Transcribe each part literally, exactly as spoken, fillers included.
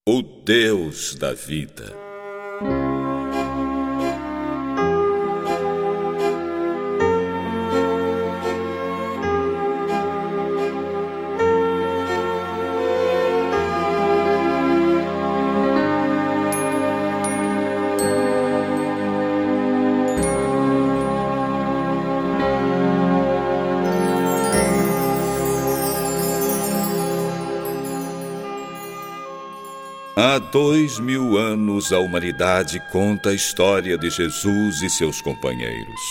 o Deus da vida. Há dois mil anos, a humanidade conta a história de Jesus e seus companheiros.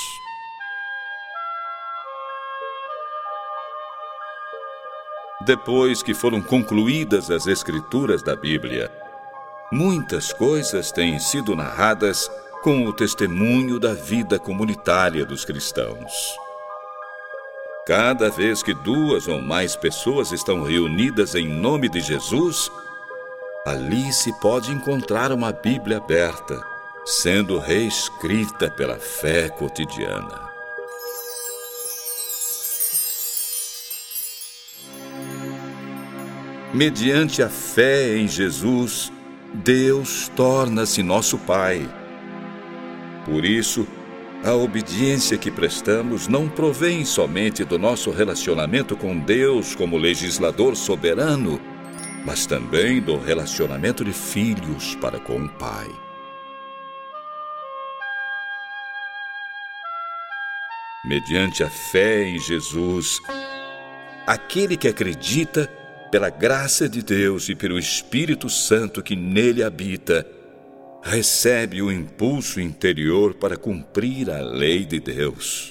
Depois que foram concluídas as escrituras da Bíblia, muitas coisas têm sido narradas com o testemunho da vida comunitária dos cristãos. Cada vez que duas ou mais pessoas estão reunidas em nome de Jesus, ali se pode encontrar uma Bíblia aberta, sendo reescrita pela fé cotidiana. Mediante a fé em Jesus, Deus torna-se nosso Pai. Por isso, a obediência que prestamos não provém somente do nosso relacionamento com Deus como legislador soberano, mas também do relacionamento de filhos para com o Pai. Mediante a fé em Jesus, aquele que acredita pela graça de Deus e pelo Espírito Santo que nele habita, recebe o impulso interior para cumprir a lei de Deus.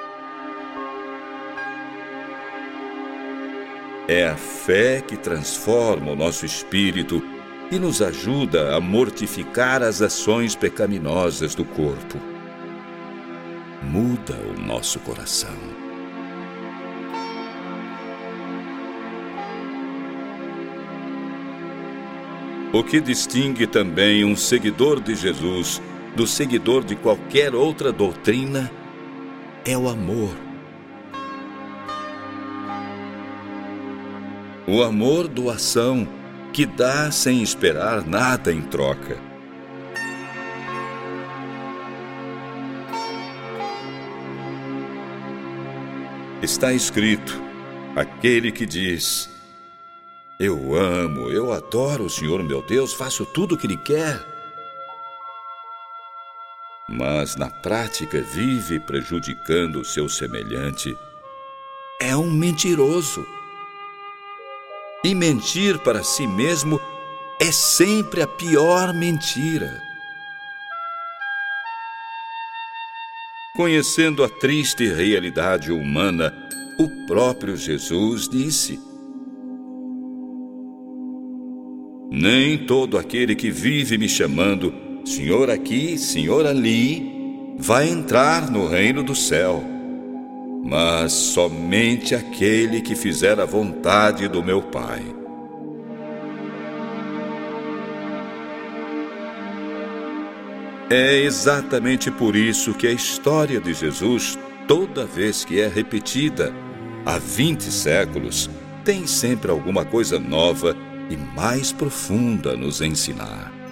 É a fé que transforma o nosso espírito e nos ajuda a mortificar as ações pecaminosas do corpo. Muda o nosso coração. O que distingue também um seguidor de Jesus do seguidor de qualquer outra doutrina é o amor. O amor doação que dá sem esperar nada em troca. Está escrito, aquele que diz: eu amo, eu adoro o Senhor meu Deus, faço tudo o que Ele quer. Mas na prática vive prejudicando o seu semelhante. É um mentiroso. E mentir para si mesmo é sempre a pior mentira. Conhecendo a triste realidade humana, o próprio Jesus disse: nem todo aquele que vive me chamando Senhor aqui, Senhor ali, vai entrar no reino do céu, mas somente aquele que fizer a vontade do meu Pai. É exatamente por isso que a história de Jesus, toda vez que é repetida, há vinte séculos, tem sempre alguma coisa nova e mais profunda a nos ensinar.